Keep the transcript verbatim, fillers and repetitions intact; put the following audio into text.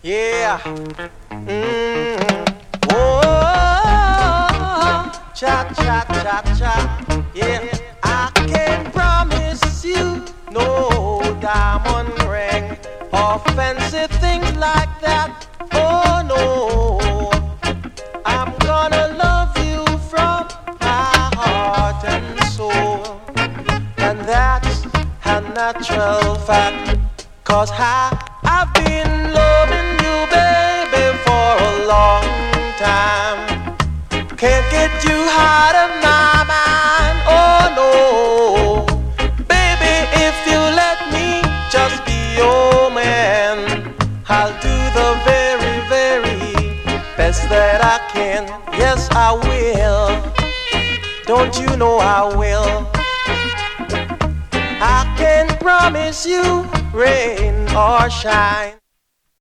Yeah. Mm. Oh, cha cha cha cha. Yeah. I can promise you no diamond ring or fancy things like that. Oh no. I'm gonna love you from my heart and soul, and that's a natural fact. Cause I, I've been loving you, baby, for a long time. Can't get you out of my mind, oh no. Baby, if you let me just be your man, I'll do the very, very best that I can. Yes, I will. Don't you know I will? I can promise you rain or shine.